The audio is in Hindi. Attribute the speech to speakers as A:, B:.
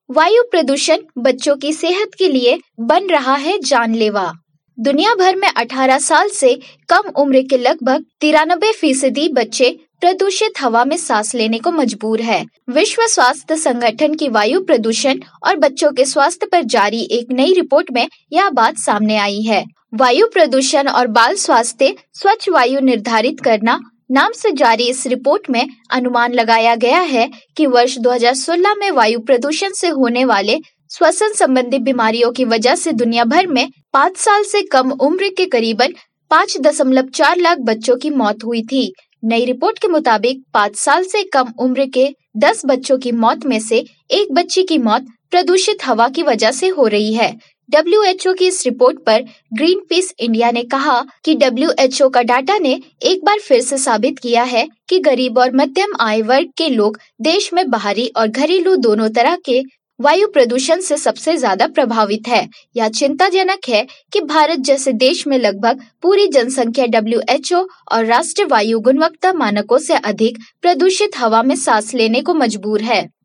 A: वायु प्रदूषण बच्चों की सेहत के लिए बन रहा है जानलेवा। दुनिया भर में 18 साल से कम उम्र के लगभग 93% बच्चे प्रदूषित हवा में सांस लेने को मजबूर है। विश्व स्वास्थ्य संगठन की वायु प्रदूषण और बच्चों के स्वास्थ्य पर जारी एक नई रिपोर्ट में यह बात सामने आई है। वायु प्रदूषण और बाल स्वास्थ्य स्वच्छ वायु निर्धारित करना नाम से जारी इस रिपोर्ट में अनुमान लगाया गया है कि वर्ष 2016 में वायु प्रदूषण से होने वाले श्वसन संबंधी बीमारियों की वजह से दुनिया भर में 5 साल से कम उम्र के करीबन 5.4 लाख बच्चों की मौत हुई थी। नई रिपोर्ट के मुताबिक 5 साल से कम उम्र के 10 बच्चों की मौत में से एक बच्ची की मौत प्रदूषित हवा की वजह से हो रही है। WHO की इस रिपोर्ट पर ग्रीन पीस इंडिया ने कहा कि WHO का डाटा ने एक बार फिर से साबित किया है कि गरीब और मध्यम आय वर्ग के लोग देश में बाहरी और घरेलू दोनों तरह के वायु प्रदूषण से सबसे ज्यादा प्रभावित है। यह चिंताजनक है कि भारत जैसे देश में लगभग पूरी जनसंख्या WHO और राष्ट्रीय वायु गुणवत्ता मानकों से अधिक प्रदूषित हवा में सांस लेने को मजबूर है।